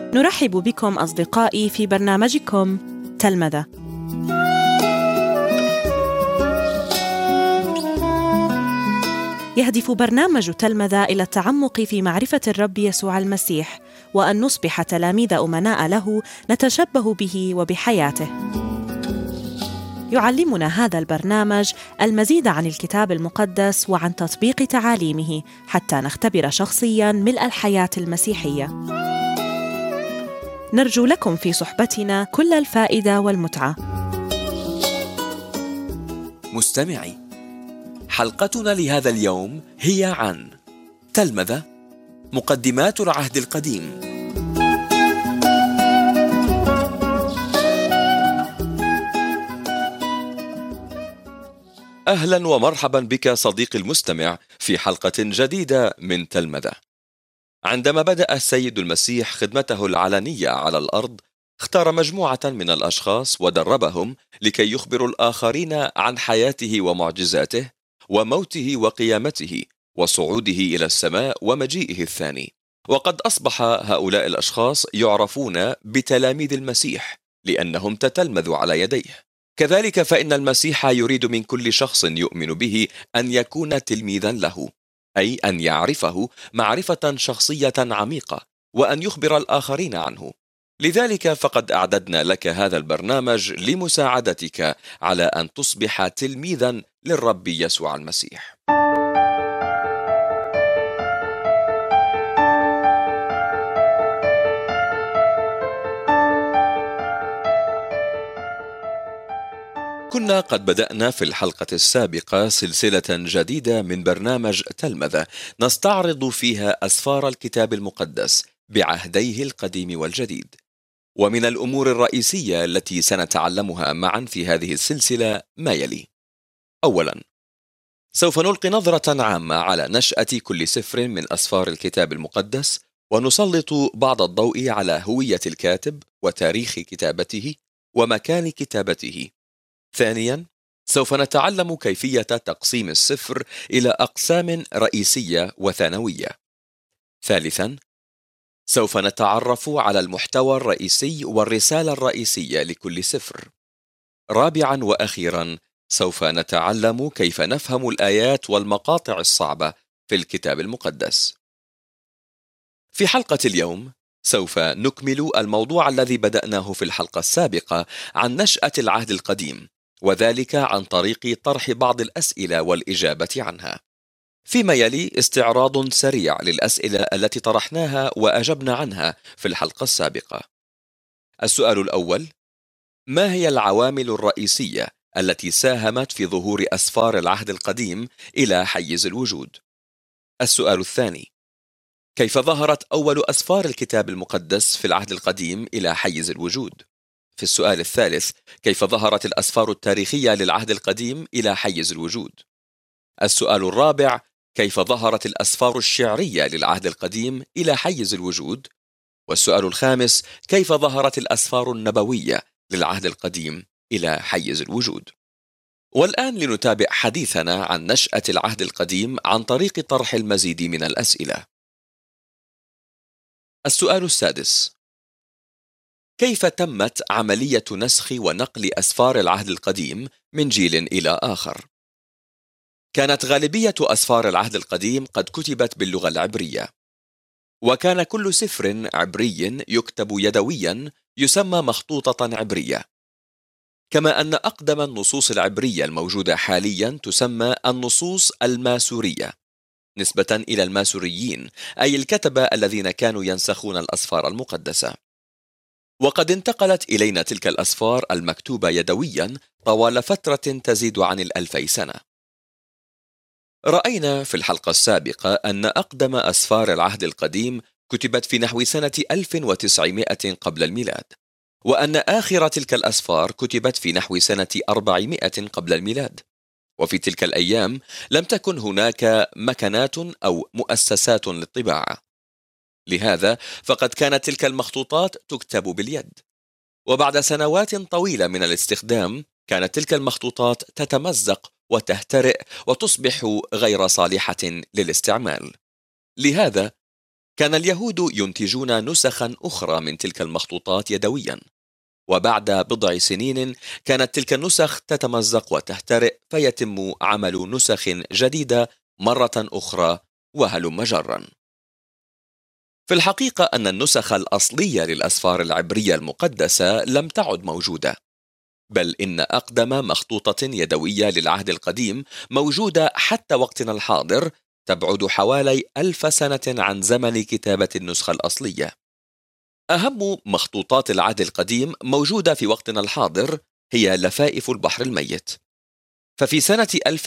نرحب بكم أصدقائي في برنامجكم تلمذة. يهدف برنامج تلمذة إلى التعمق في معرفة الرب يسوع المسيح، وأن نصبح تلاميذ أمناء له نتشبه به وبحياته. يعلمنا هذا البرنامج المزيد عن الكتاب المقدس وعن تطبيق تعاليمه حتى نختبر شخصياً ملء الحياة المسيحية. نرجو لكم في صحبتنا كل الفائدة والمتعة. مستمعي، حلقتنا لهذا اليوم هي عن تلمذة، مقدمات العهد القديم. أهلا ومرحبا بك صديقي المستمع في حلقة جديدة من تلمذة. عندما بدأ السيد المسيح خدمته العلنية على الأرض، اختار مجموعة من الأشخاص ودربهم لكي يخبروا الآخرين عن حياته ومعجزاته وموته وقيامته وصعوده إلى السماء ومجيئه الثاني. وقد أصبح هؤلاء الأشخاص يعرفون بتلاميذ المسيح لأنهم تتلمذوا على يديه. كذلك فإن المسيح يريد من كل شخص يؤمن به أن يكون تلميذا له، أي أن يعرفه معرفة شخصية عميقة وأن يخبر الآخرين عنه. لذلك فقد أعددنا لك هذا البرنامج لمساعدتك على أن تصبح تلميذا للرب يسوع المسيح. كنا قد بدأنا في الحلقة السابقة سلسلة جديدة من برنامج تلمذة نستعرض فيها أسفار الكتاب المقدس بعهديه القديم والجديد. ومن الأمور الرئيسية التي سنتعلمها معا في هذه السلسلة ما يلي: أولا، سوف نلقي نظرة عامة على نشأة كل سفر من أسفار الكتاب المقدس، ونسلط بعض الضوء على هوية الكاتب وتاريخ كتابته ومكان كتابته. ثانيا، سوف نتعلم كيفية تقسيم السفر إلى أقسام رئيسية وثانوية. ثالثا، سوف نتعرف على المحتوى الرئيسي والرسالة الرئيسية لكل سفر. رابعا وأخيرا، سوف نتعلم كيف نفهم الآيات والمقاطع الصعبة في الكتاب المقدس. في حلقة اليوم سوف نكمل الموضوع الذي بدأناه في الحلقة السابقة عن نشأة العهد القديم، وذلك عن طريق طرح بعض الأسئلة والإجابة عنها. فيما يلي استعراض سريع للأسئلة التي طرحناها وأجبنا عنها في الحلقة السابقة. السؤال الأول: ما هي العوامل الرئيسية التي ساهمت في ظهور أسفار العهد القديم إلى حيز الوجود؟ السؤال الثاني: كيف ظهرت أول أسفار الكتاب المقدس في العهد القديم إلى حيز الوجود؟ في السؤال الثالث: كيف ظهرت الأسفار التاريخية للعهد القديم إلى حيز الوجود؟ السؤال الرابع: كيف ظهرت الأسفار الشعرية للعهد القديم إلى حيز الوجود؟ والسؤال الخامس: كيف ظهرت الأسفار النبوية للعهد القديم إلى حيز الوجود؟ والآن لنتابع حديثنا عن نشأة العهد القديم عن طريق طرح المزيد من الأسئلة. السؤال السادس: كيف تمت عملية نسخ ونقل أسفار العهد القديم من جيل إلى آخر؟ كانت غالبية أسفار العهد القديم قد كتبت باللغة العبرية، وكان كل سفر عبري يكتب يدويا يسمى مخطوطة عبرية، كما أن أقدم النصوص العبرية الموجودة حاليا تسمى النصوص الماسورية، نسبة إلى الماسوريين، أي الكتبة الذين كانوا ينسخون الأسفار المقدسة. وقد انتقلت إلينا تلك الأسفار المكتوبة يدويا طوال فترة تزيد عن 2000 سنة. رأينا في الحلقة السابقة أن أقدم أسفار العهد القديم كتبت في نحو سنة 1900 قبل الميلاد، وأن آخر تلك الأسفار كتبت في نحو سنة 400 قبل الميلاد. وفي تلك الأيام لم تكن هناك مكنات أو مؤسسات للطباعة، لهذا فقد كانت تلك المخطوطات تكتب باليد. وبعد سنوات طويلة من الاستخدام كانت تلك المخطوطات تتمزق وتهترئ وتصبح غير صالحة للاستعمال. لهذا كان اليهود ينتجون نسخا أخرى من تلك المخطوطات يدويا، وبعد بضع سنين كانت تلك النسخ تتمزق وتحترق، فيتم عمل نسخ جديدة مرة أخرى، وهلم جرا. في الحقيقة أن النسخ الأصلية للأسفار العبرية المقدسة لم تعد موجودة، بل إن أقدم مخطوطة يدوية للعهد القديم موجودة حتى وقتنا الحاضر تبعد حوالي 1000 سنة عن زمن كتابة النسخة الأصلية. أهم مخطوطات العهد القديم موجودة في وقتنا الحاضر هي لفائف البحر الميت. ففي سنة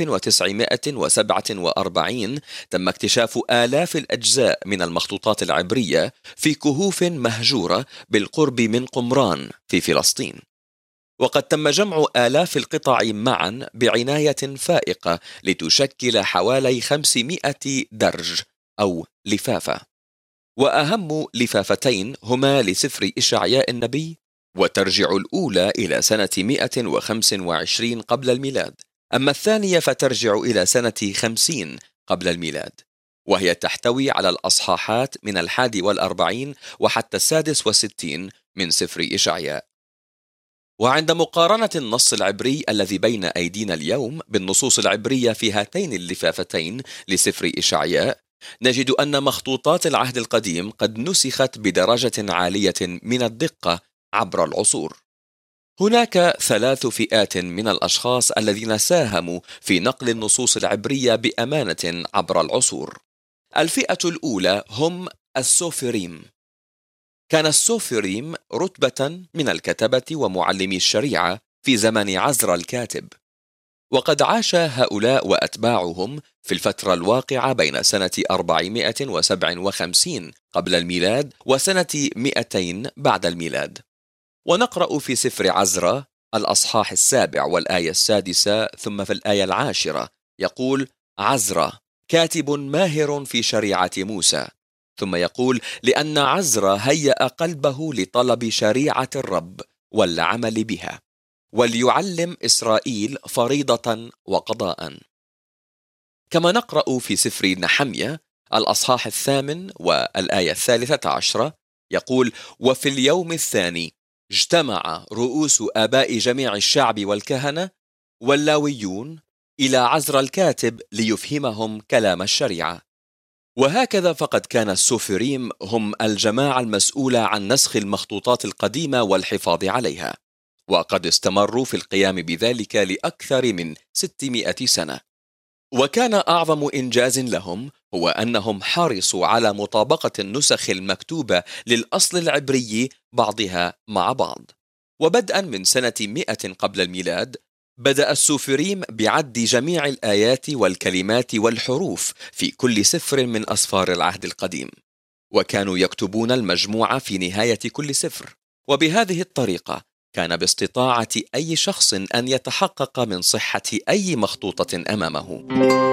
1947 تم اكتشاف آلاف الأجزاء من المخطوطات العبرية في كهوف مهجورة بالقرب من قمران في فلسطين، وقد تم جمع آلاف القطع معا بعناية فائقة لتشكل حوالي 500 درج أو لفافة. وأهم لفافتين هما لسفر إشعياء النبي، وترجع الأولى إلى سنة 125 قبل الميلاد، أما الثانية فترجع إلى سنة 50 قبل الميلاد، وهي تحتوي على الأصحاحات من 41 وحتى 66 من سفر إشعياء. وعند مقارنة النص العبري الذي بين أيدينا اليوم بالنصوص العبرية في هاتين اللفافتين لسفر إشعياء، نجد أن مخطوطات العهد القديم قد نسخت بدرجة عالية من الدقة عبر العصور. هناك 3 فئات من الأشخاص الذين ساهموا في نقل النصوص العبرية بأمانة عبر العصور. الفئة الأولى هم السوفريم. كان السوفريم رتبة من الكتبة ومعلمي الشريعة في زمن عزرا الكاتب، وقد عاش هؤلاء وأتباعهم في الفترة الواقعة بين سنة 457 قبل الميلاد وسنة 200 بعد الميلاد. ونقرأ في سفر عزرا الأصحاح 7 والآية 6 ثم في الآية 10 يقول: عزرا كاتب ماهر في شريعة موسى. ثم يقول: لأن عزرا هيأ قلبه لطلب شريعة الرب والعمل بها، وليعلم إسرائيل فريضة وقضاء. كما نقرأ في سفر نحمية الأصحاح 8 والآية 13 يقول: وفي اليوم الثاني اجتمع رؤوس آباء جميع الشعب والكهنة واللاويون إلى عزرا الكاتب ليفهمهم كلام الشريعة. وهكذا فقد كان السوفريم هم الجماعة المسؤولة عن نسخ المخطوطات القديمة والحفاظ عليها، وقد استمروا في القيام بذلك لأكثر من 600 سنة. وكان أعظم إنجاز لهم هو أنهم حرصوا على مطابقة النسخ المكتوبة للأصل العبري بعضها مع بعض. وبدءا من سنة 100 قبل الميلاد بدأ السوفريم بعد جميع الآيات والكلمات والحروف في كل سفر من أسفار العهد القديم، وكانوا يكتبون المجموعة في نهاية كل سفر. وبهذه الطريقة كان باستطاعة أي شخص أن يتحقق من صحة أي مخطوطة أمامه.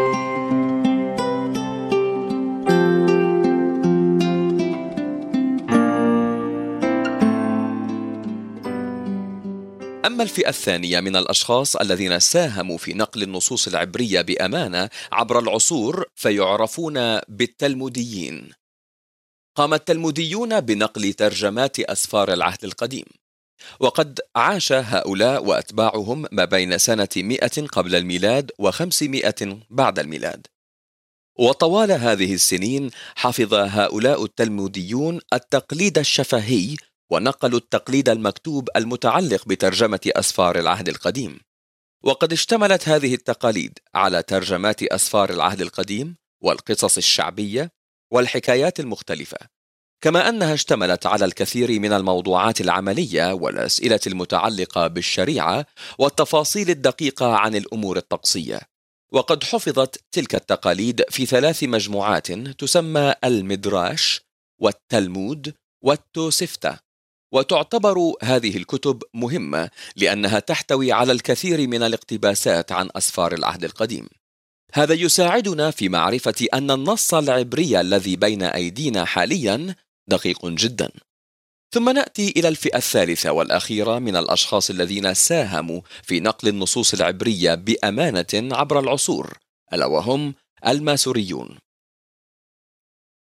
أما الفئة الثانية من الأشخاص الذين ساهموا في نقل النصوص العبرية بأمانة عبر العصور فيعرفون بالتلموديين. قام التلموديون بنقل ترجمات أسفار العهد القديم، وقد عاش هؤلاء وأتباعهم ما بين سنة 100 قبل الميلاد و500 بعد الميلاد. وطوال هذه السنين حفظ هؤلاء التلموديون التقليد الشفهي، ونقلوا التقليد المكتوب المتعلق بترجمة أسفار العهد القديم. وقد اشتملت هذه التقاليد على ترجمات أسفار العهد القديم والقصص الشعبية والحكايات المختلفة، كما أنها اشتملت على الكثير من الموضوعات العملية والأسئلة المتعلقة بالشريعة والتفاصيل الدقيقة عن الأمور الطقسية. وقد حفظت تلك التقاليد في 3 مجموعات تسمى المدراش والتلمود والتوسفتة. وتعتبر هذه الكتب مهمة لأنها تحتوي على الكثير من الاقتباسات عن أسفار العهد القديم. هذا يساعدنا في معرفة أن النص العبري الذي بين أيدينا حاليا دقيق جدا. ثم نأتي إلى الفئة الثالثة والأخيرة من الأشخاص الذين ساهموا في نقل النصوص العبرية بأمانة عبر العصور، ألا وهم الماسوريون.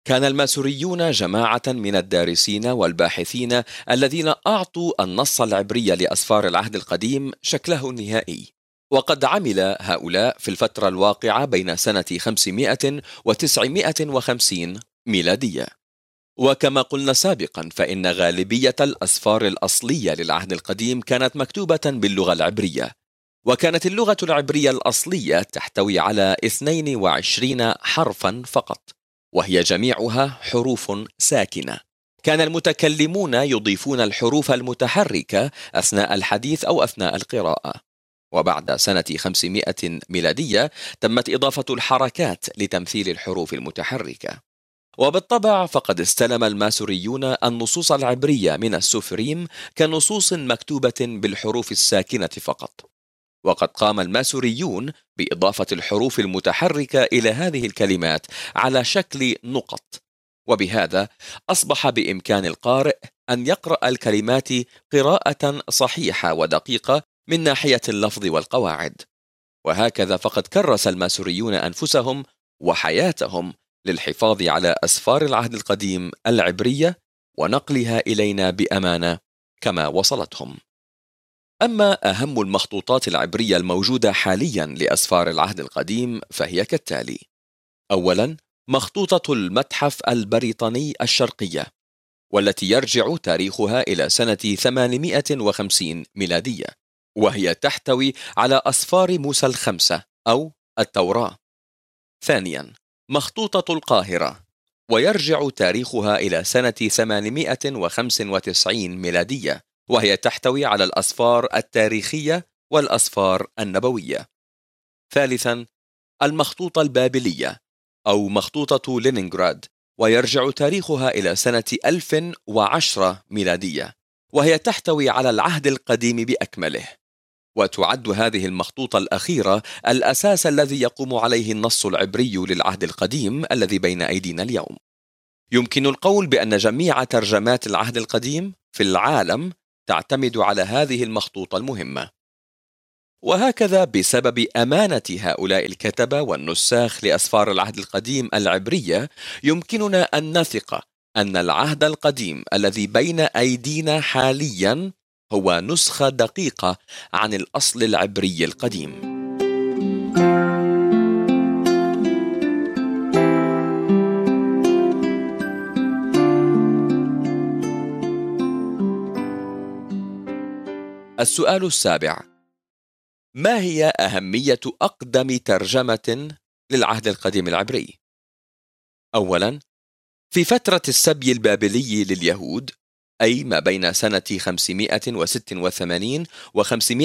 كان الماسوريون جماعة من الدارسين والباحثين الذين أعطوا النص العبري لأسفار العهد القديم شكله النهائي، وقد عمل هؤلاء في الفترة الواقعة بين سنة 500 و950 ميلادية. وكما قلنا سابقا، فإن غالبية الأسفار الأصلية للعهد القديم كانت مكتوبة باللغة العبرية، وكانت اللغة العبرية الأصلية تحتوي على 22 حرفا فقط، وهي جميعها حروف ساكنة. كان المتكلمون يضيفون الحروف المتحركة أثناء الحديث أو أثناء القراءة، وبعد سنة 500 ميلادية تمت إضافة الحركات لتمثيل الحروف المتحركة. وبالطبع فقد استلم الماسوريون النصوص العبرية من السوفريم كنصوص مكتوبة بالحروف الساكنة فقط، وقد قام الماسوريون بإضافة الحروف المتحركة إلى هذه الكلمات على شكل نقط، وبهذا أصبح بإمكان القارئ أن يقرأ الكلمات قراءة صحيحة ودقيقة من ناحية اللفظ والقواعد. وهكذا فقد كرس الماسوريون أنفسهم وحياتهم للحفاظ على أسفار العهد القديم العبرية ونقلها إلينا بأمانة كما وصلتهم. أما أهم المخطوطات العبرية الموجودة حاليا لأسفار العهد القديم فهي كالتالي: أولا، مخطوطة المتحف البريطاني الشرقية، والتي يرجع تاريخها إلى سنة 850 ميلادية، وهي تحتوي على أسفار موسى الخمسة أو التوراة. ثانيا، مخطوطة القاهرة، ويرجع تاريخها إلى سنة 895 ميلادية، وهي تحتوي على الأسفار التاريخية والأسفار النبوية. ثالثا، المخطوطة البابلية أو مخطوطة لينينغراد، ويرجع تاريخها إلى سنة 1010 ميلادية، وهي تحتوي على العهد القديم بأكمله. وتعد هذه المخطوطة الأخيرة الأساس الذي يقوم عليه النص العبري للعهد القديم الذي بين أيدينا اليوم. يمكن القول بأن جميع ترجمات العهد القديم في العالم تعتمد على هذه المخطوطة المهمة. وهكذا بسبب أمانة هؤلاء الكتبة والنساخ لأسفار العهد القديم العبرية، يمكننا أن نثق أن العهد القديم الذي بين أيدينا حاليا هو نسخة دقيقة عن الأصل العبري القديم. السؤال السابع: ما هي أهمية أقدم ترجمة للعهد القديم العبري؟ أولاً، في فترة السبي البابلي لليهود، أي ما بين سنة 586 و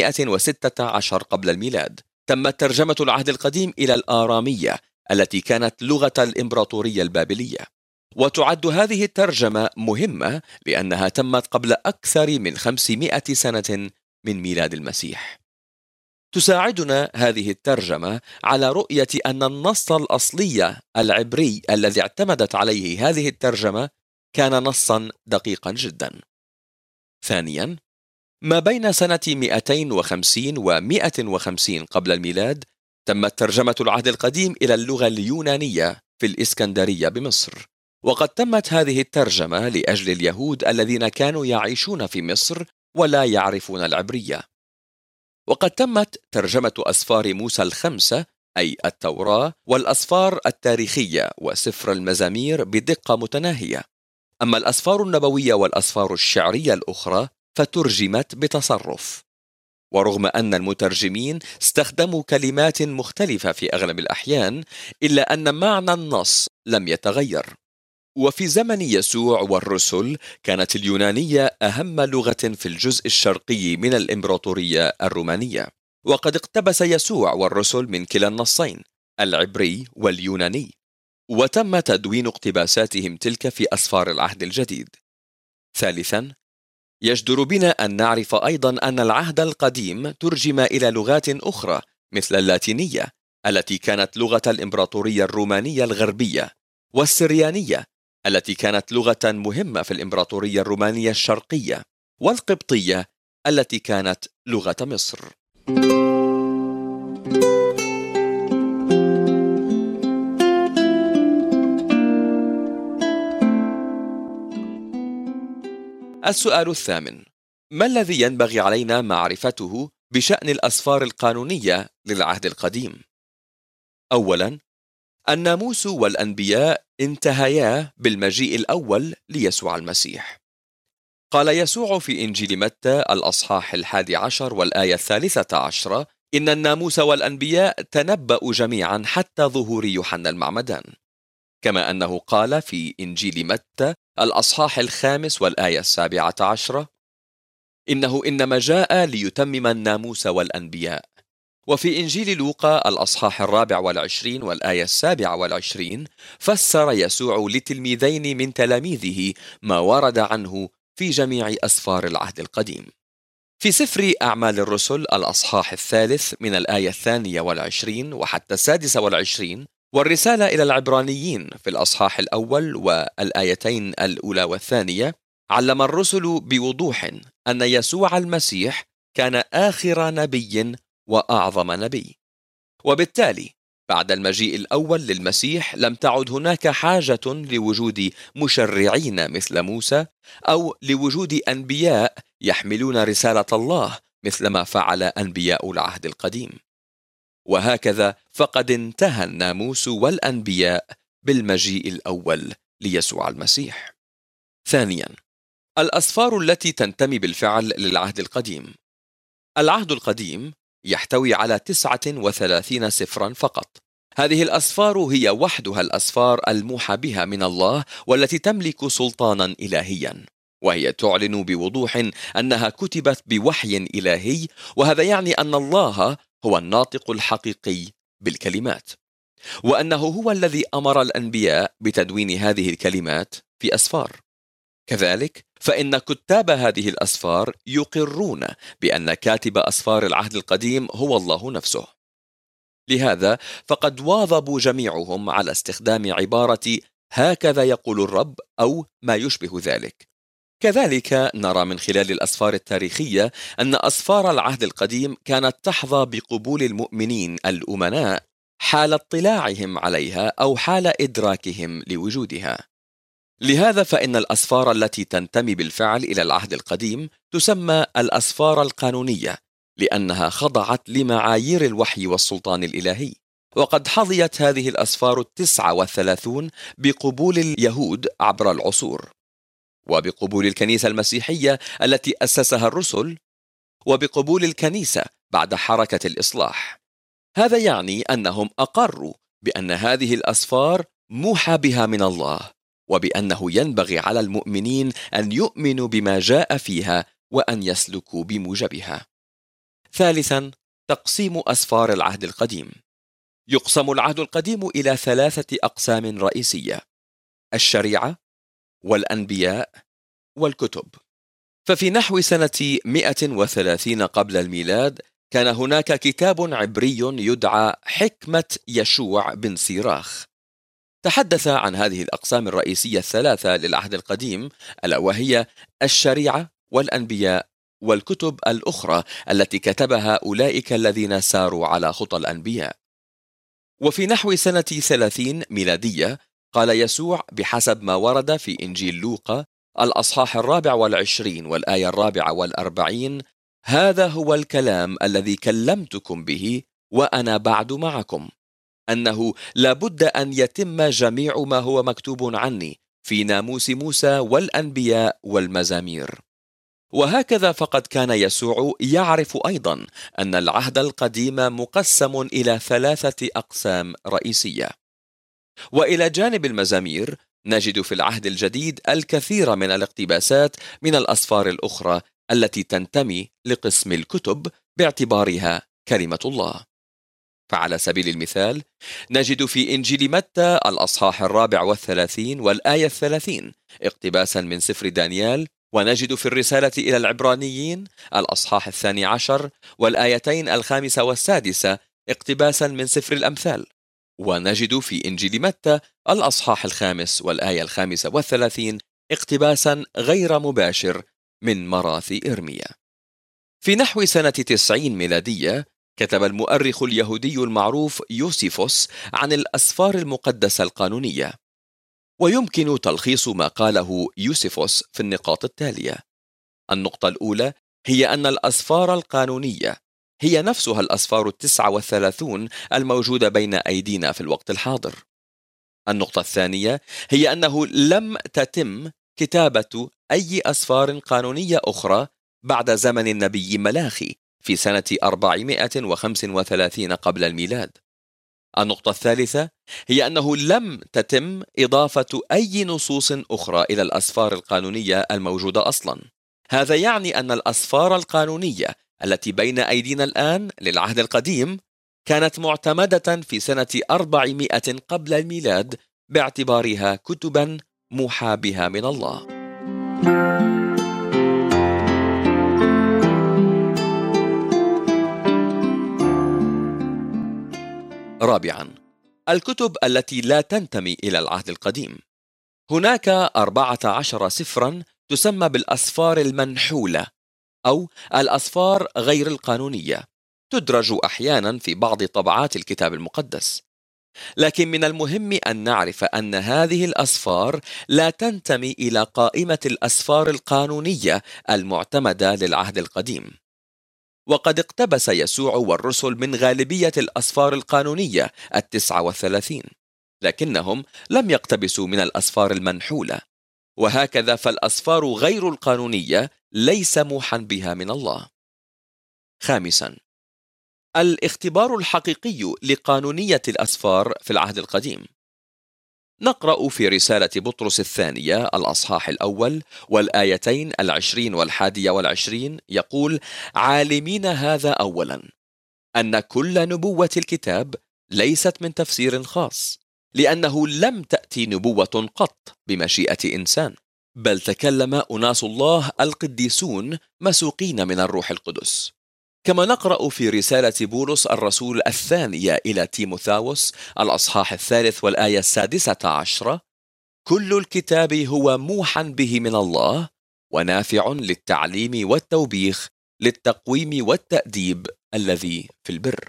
516 قبل الميلاد، تمت ترجمة العهد القديم إلى الآرامية التي كانت لغة الإمبراطورية البابلية. وتعد هذه الترجمة مهمة لأنها تمت قبل أكثر من 500 سنة من ميلاد المسيح. تساعدنا هذه الترجمة على رؤية أن النص الأصلي العبري الذي اعتمدت عليه هذه الترجمة كان نصا دقيقا جدا. ثانيا، ما بين سنة 250 و 150 قبل الميلاد تمت ترجمة العهد القديم إلى اللغة اليونانية في الإسكندرية بمصر، وقد تمت هذه الترجمة لأجل اليهود الذين كانوا يعيشون في مصر ولا يعرفون العبرية. وقد تمت ترجمة أسفار موسى الخمسة أي التوراة والأسفار التاريخية وسفر المزامير بدقة متناهية. أما الأسفار النبوية والأسفار الشعرية الأخرى فترجمت بتصرف، ورغم أن المترجمين استخدموا كلمات مختلفة في أغلب الأحيان، إلا أن معنى النص لم يتغير. وفي زمن يسوع والرسل كانت اليونانية أهم لغة في الجزء الشرقي من الإمبراطورية الرومانية، وقد اقتبس يسوع والرسل من كلا النصين العبري واليوناني، وتم تدوين اقتباساتهم تلك في أسفار العهد الجديد. ثالثا، يجدر بنا أن نعرف أيضا أن العهد القديم ترجم إلى لغات أخرى مثل اللاتينية التي كانت لغة الإمبراطورية الرومانية الغربية، والسريانية التي كانت لغة مهمة في الإمبراطورية الرومانية الشرقية، والقبطية التي كانت لغة مصر. السؤال الثامن: ما الذي ينبغي علينا معرفته بشأن الأسفار القانونية للعهد القديم؟ أولاً، الناموس والأنبياء انتهيا بالمجيء الأول ليسوع المسيح. قال يسوع في إنجيل متى الأصحاح 11 والآية 13: إن الناموس والأنبياء تنبأوا جميعا حتى ظهور يوحنا المعمدان. كما أنه قال في إنجيل متى الأصحاح 5 والآية 17: إنه إنما جاء ليتمم الناموس والأنبياء. وفي إنجيل لوقا الأصحاح 24 والآية 27 فسر يسوع لتلميذين من تلاميذه ما ورد عنه في جميع أسفار العهد القديم. في سفر أعمال الرسل الأصحاح 3 من الآية 22 وحتى 26، والرسالة إلى العبرانيين في الأصحاح الأول والآيتين الأولى والثانية، علم الرسل بوضوح أن يسوع المسيح كان آخر نبي وأعظم نبي. وبالتالي بعد المجيء الأول للمسيح لم تعد هناك حاجة لوجود مشرعين مثل موسى، أو لوجود أنبياء يحملون رسالة الله مثل ما فعل أنبياء العهد القديم. وهكذا فقد انتهى الناموس والأنبياء بالمجيء الأول ليسوع المسيح. ثانياً، الأسفار التي تنتمي بالفعل للعهد القديم. العهد القديم يحتوي على 39 سفرا فقط. هذه الأسفار هي وحدها الأسفار الموحى بها من الله والتي تملك سلطانا إلهيا، وهي تعلن بوضوح أنها كتبت بوحي إلهي، وهذا يعني أن الله هو الناطق الحقيقي بالكلمات، وأنه هو الذي أمر الأنبياء بتدوين هذه الكلمات في أسفار. كذلك فإن كتاب هذه الأسفار يقرون بأن كاتب أسفار العهد القديم هو الله نفسه. لهذا فقد واظبوا جميعهم على استخدام عبارة هكذا يقول الرب أو ما يشبه ذلك. كذلك نرى من خلال الأسفار التاريخية أن أسفار العهد القديم كانت تحظى بقبول المؤمنين الأمناء حال اطلاعهم عليها أو حال إدراكهم لوجودها. لهذا فإن الأسفار التي تنتمي بالفعل إلى العهد القديم تسمى الأسفار القانونية، لأنها خضعت لمعايير الوحي والسلطان الإلهي. وقد حظيت هذه الأسفار 39 بقبول اليهود عبر العصور، وبقبول الكنيسة المسيحية التي أسسها الرسل، وبقبول الكنيسة بعد حركة الإصلاح. هذا يعني أنهم أقروا بأن هذه الأسفار موحى بها من الله، وبأنه ينبغي على المؤمنين أن يؤمنوا بما جاء فيها وأن يسلكوا بموجبها. ثالثاً، تقسيم أسفار العهد القديم. يقسم العهد القديم إلى 3 أقسام رئيسية: الشريعة والأنبياء والكتب. ففي نحو سنة 130 قبل الميلاد كان هناك كتاب عبري يدعى حكمة يشوع بن سيراخ، تحدث عن هذه الأقسام الرئيسية 3 للعهد القديم، ألا وهي الشريعة والأنبياء والكتب الأخرى التي كتبها أولئك الذين ساروا على خطى الأنبياء. وفي نحو سنة 30 ميلادية قال يسوع بحسب ما ورد في إنجيل لوقا الأصحاح 24 والآية 44: هذا هو الكلام الذي كلمتكم به وأنا بعد معكم، أنه لابد أن يتم جميع ما هو مكتوب عني في ناموس موسى والأنبياء والمزامير. وهكذا فقد كان يسوع يعرف أيضا أن العهد القديم مقسم إلى 3 أقسام رئيسية. وإلى جانب المزامير نجد في العهد الجديد الكثير من الاقتباسات من الأسفار الأخرى التي تنتمي لقسم الكتب باعتبارها كلمة الله. فعلى سبيل المثال نجد في إنجيل متى الأصحاح 34 والآية 30 اقتباسا من سفر دانيال، ونجد في الرسالة إلى العبرانيين الأصحاح 12 والآيتين 5 و6 اقتباسا من سفر الأمثال، ونجد في إنجيل متى الأصحاح 5 والآية 35 اقتباسا غير مباشر من مراثي إرميا. في نحو سنة 90 ميلادية كتب المؤرخ اليهودي المعروف يوسيفوس عن الأسفار المقدسة القانونية، ويمكن تلخيص ما قاله يوسيفوس في النقاط التالية: النقطة الأولى هي أن الأسفار القانونية هي نفسها الأسفار 39 الموجودة بين أيدينا في الوقت الحاضر. النقطة الثانية هي أنه لم تتم كتابة أي أسفار قانونية أخرى بعد زمن النبي ملاخي في سنة 435 قبل الميلاد. النقطة الثالثة هي أنه لم تتم إضافة أي نصوص أخرى إلى الأسفار القانونية الموجودة أصلا. هذا يعني أن الأسفار القانونية التي بين أيدينا الآن للعهد القديم كانت معتمدة في سنة 400 قبل الميلاد باعتبارها كتبا موحى بها من الله. رابعا، الكتب التي لا تنتمي إلى العهد القديم. هناك 14 سفرا تسمى بالأسفار المنحولة أو الأسفار غير القانونية، تدرج أحيانا في بعض طبعات الكتاب المقدس. لكن من المهم أن نعرف أن هذه الأسفار لا تنتمي إلى قائمة الأسفار القانونية المعتمدة للعهد القديم. وقد اقتبس يسوع والرسل من غالبية الأسفار القانونية 39، لكنهم لم يقتبسوا من الأسفار المنحولة، وهكذا فالأسفار غير القانونية ليس موحى بها من الله. خامسا، الاختبار الحقيقي لقانونية الأسفار في العهد القديم. نقرأ في رسالة بطرس الثانية الأصحاح الأول والآيتين 20 و21 يقول: عالمين هذا أولا، أن كل نبوة الكتاب ليست من تفسير خاص، لأنه لم تأتي نبوة قط بمشيئة إنسان، بل تكلم أناس الله القديسون مسوقين من الروح القدس. كما نقرأ في رسالة بولس الرسول الثانية إلى تيموثاوس الأصحاح الثالث والآية 16: كل الكتاب هو موحى به من الله ونافع للتعليم والتوبيخ للتقويم والتأديب الذي في البر.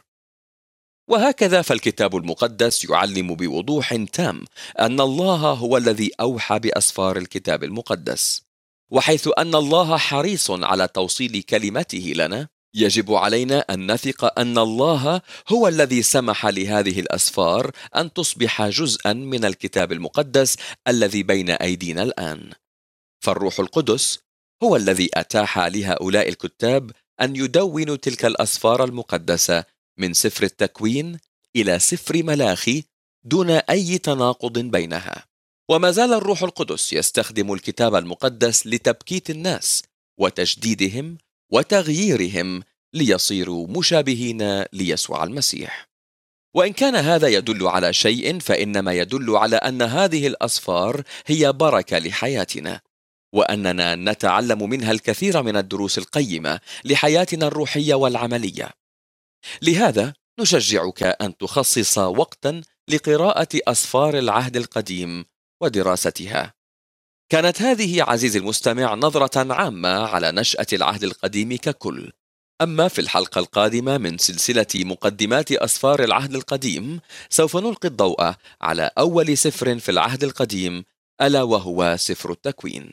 وهكذا فالكتاب المقدس يعلم بوضوح تام أن الله هو الذي أوحى بأسفار الكتاب المقدس، وحيث أن الله حريص على توصيل كلمته لنا، يجب علينا أن نثق أن الله هو الذي سمح لهذه الأسفار أن تصبح جزءا من الكتاب المقدس الذي بين أيدينا الآن. فالروح القدس هو الذي أتاح لهؤلاء الكتاب أن يدونوا تلك الأسفار المقدسة من سفر التكوين إلى سفر ملاخي دون أي تناقض بينها. وما زال الروح القدس يستخدم الكتاب المقدس لتبكيت الناس وتجديدهم وتغييرهم ليصيروا مشابهين ليسوع المسيح. وإن كان هذا يدل على شيء، فإنما يدل على أن هذه الأسفار هي بركة لحياتنا، وأننا نتعلم منها الكثير من الدروس القيمة لحياتنا الروحية والعملية. لهذا نشجعك أن تخصص وقتا لقراءة أسفار العهد القديم ودراستها. كانت هذه عزيزي المستمع نظرة عامة على نشأة العهد القديم ككل. أما في الحلقة القادمة من سلسلة مقدمات أسفار العهد القديم سوف نلقي الضوء على أول سفر في العهد القديم، ألا وهو سفر التكوين.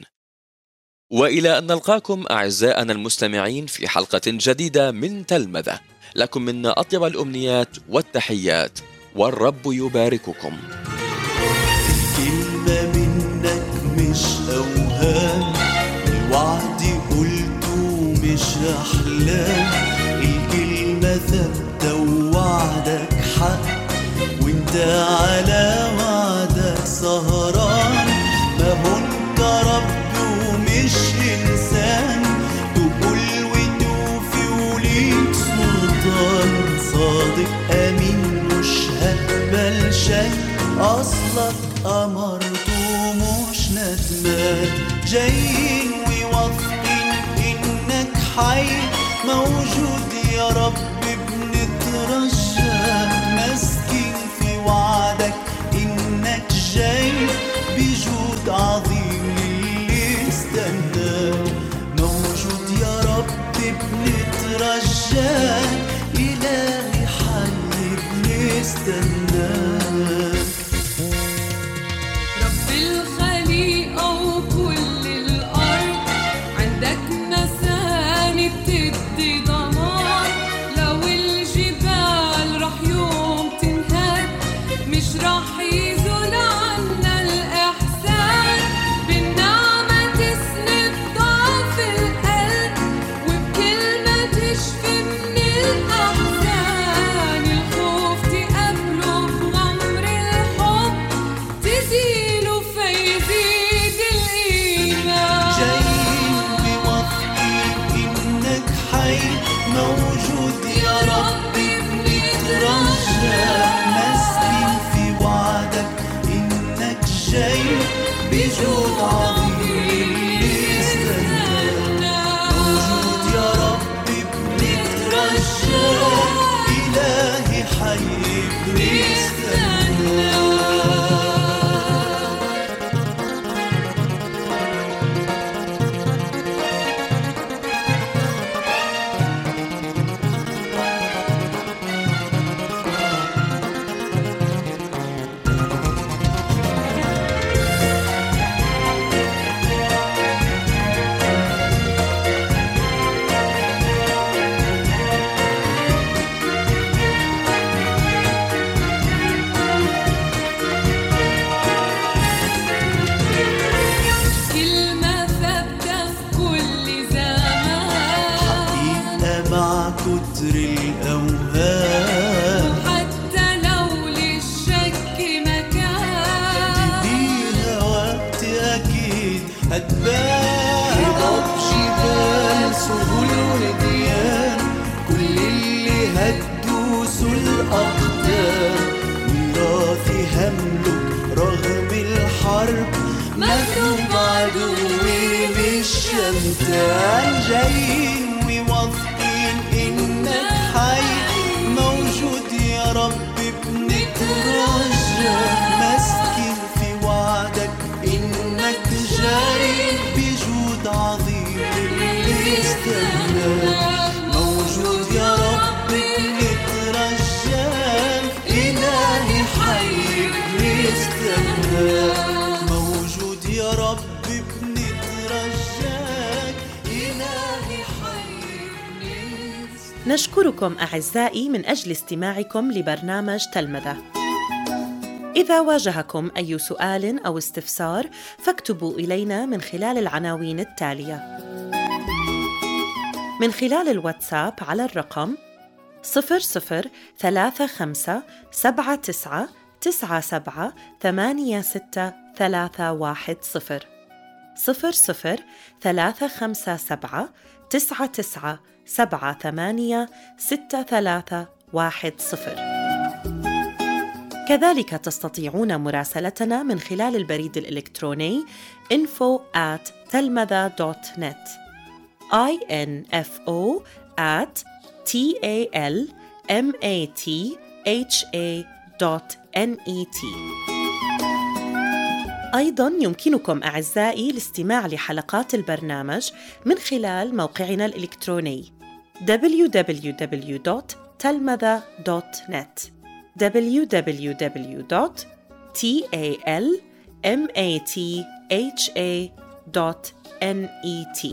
وإلى أن نلقاكم أعزائنا المستمعين في حلقة جديدة من تلمذة، لكم منا أطيب الأمنيات والتحيات، والرب يبارككم. الكلمة منك مش أوهام، الوعد قلته مش أحلام، الكلمة ثابتة ووعدك حق، وانت على وعدك سهران. ما هو انت رب ومش إنسان، تقول وتوفي وليك سلطان، صادق أمين مش هقبل شك، أصلك أمرته مش ندمان، جايين وواثقين إنك حي موجود يا رب، بنترجاك مسكين في وعدك إنك جاي بجود عظيم للي استناك، موجود يا رب بنترجاك، إلهي حي بنستناك. رب الخليقة وكل الأرض عندك هتبان هضب جبال سهول وديان كل اللي هتدوسوا الأقدام ميراثي هملك رغم الحرب مغلوب عدوي مش شمتان جايين وواثقين إنك حي موجود يا رب بنترجى ماسكين في وعدك إنك جاي بجود عظيم اللي استناك موجود يا رب بنترجاك إلهي حي بنستناك موجود يا رب بنترجاك إلهي حي بنستناك. نشكركم أعزائي من أجل استماعكم لبرنامج تلمذة. إذا واجهكم أي سؤال أو استفسار فاكتبوا إلينا من خلال العناوين التالية: من خلال الواتساب على الرقم 003579878631 003579878631. كذلك تستطيعون مراسلتنا من خلال البريد الإلكتروني info@talmatha.net info@talmatha.net. أيضاً يمكنكم أعزائي الاستماع لحلقات البرنامج من خلال موقعنا الإلكتروني www.talmatha.net www.talmatha.net.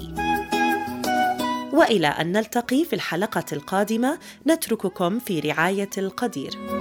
وإلى أن نلتقي في الحلقة القادمة نترككم في رعاية القدير.